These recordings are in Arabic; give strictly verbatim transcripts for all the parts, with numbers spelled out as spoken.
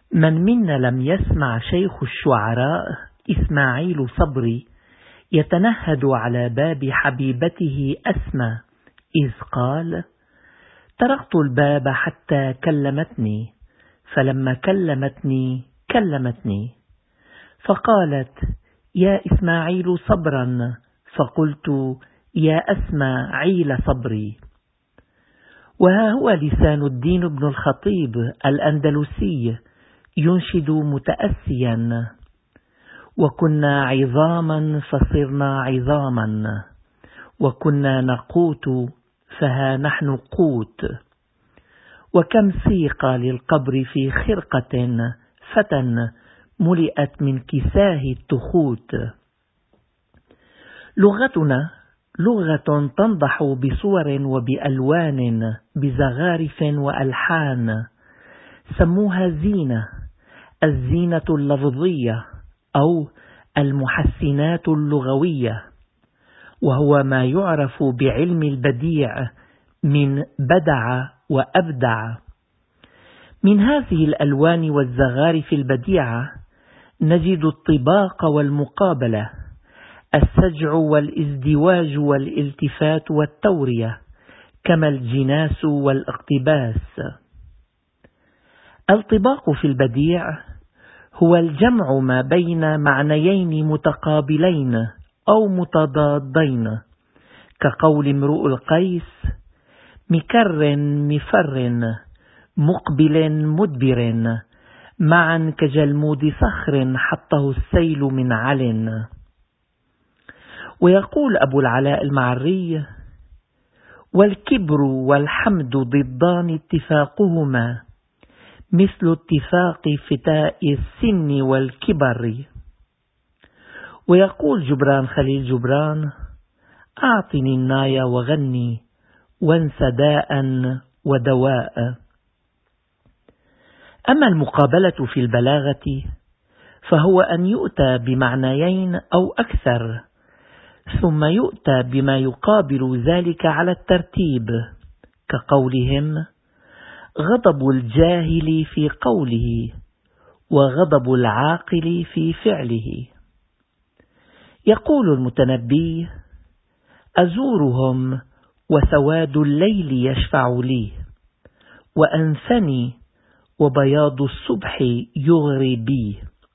من منا لم يسمع شيخ الشعراء إسماعيل صبري يتنهد على باب حبيبته أسمى إذ قال: طرقت الباب حتى كلمتني، فلما كلمتني كلمتني، فقالت: يا إسماعيل صبرا، فقلت: يا أسمى عيل صبري. وها هو لسان الدين بن الخطيب الأندلسي ينشد متأسيا: وكنا عظاما فصرنا عظاما، وكنا نقوت فها نحن قوت، وكم سيق للقبر في خرقة فتى ملئت من كساه التخوت. لغتنا لغة تنضح بصور وبألوان بزخارف وألحان، سموها زينة، الزينة اللفظية أو المحسنات اللغوية، وهو ما يعرف بعلم البديع من بدع وأبدع. من هذه الألوان والزخارف البديعة نجد الطباق والمقابلة، السجع والازدواج والالتفات والتورية، كما الجناس والاقتباس. الطباق في البديع هو الجمع ما بين معنيين متقابلين أو متضادين، كقول امرؤ القيس: مكر مفر، مقبل مدبر، معا كجلمود صخر حطه السيل من عل. ويقول أبو العلاء المعري: والكبر والحمد ضدان اتفاقهما، مثل اتفاق فتاء السن والكبر. ويقول جبران خليل جبران: أعطني الناي وغني، وانس داء ودواء. أما المقابلة في البلاغة فهو أن يؤتى بمعنيين أو أكثر، ثم يؤتى بما يقابل ذلك على الترتيب، كقولهم: غضب الجاهل في قوله، وغضب العاقل في فعله. يقول المتنبي: أزورهم وسواد الليل يشفع لي، وأنثني وبياض الصبح يغري بي.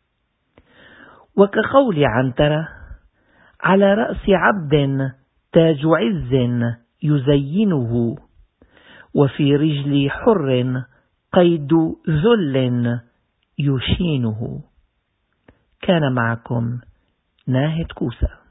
وكقول عنترة: على رأس عبد تاج عز يزينه، وفي رجل حر قيد ذل يشينه. كان معكم ناهد كوسة.